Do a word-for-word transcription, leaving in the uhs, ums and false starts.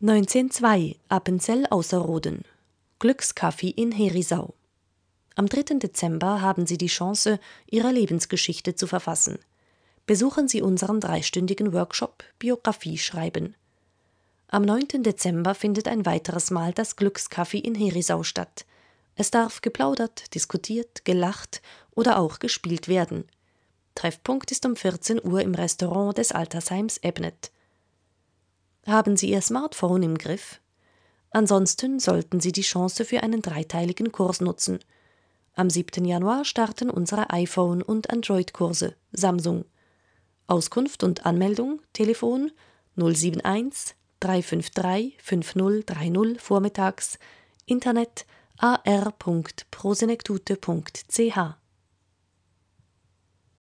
neunzehnhundertzwei Appenzell Ausserrhoden. Glückskaffee in Herisau. Am dritten Dezember haben Sie die Chance, Ihre Lebensgeschichte zu verfassen. Besuchen Sie unseren dreistündigen Workshop Biografie schreiben. Am neunten Dezember findet ein weiteres Mal das Glückskaffee in Herisau statt. Es darf geplaudert, diskutiert, gelacht oder auch gespielt werden. Treffpunkt ist um vierzehn Uhr im Restaurant des Altersheims Ebnet. Haben Sie Ihr Smartphone im Griff? Ansonsten sollten Sie die Chance für einen dreiteiligen Kurs nutzen. Am siebten Januar starten unsere iPhone- und Android-Kurse Samsung. Auskunft und Anmeldung, Telefon null sieben eins drei fünf drei fünf null drei null vormittags, Internet a r punkt prosenektute punkt c h.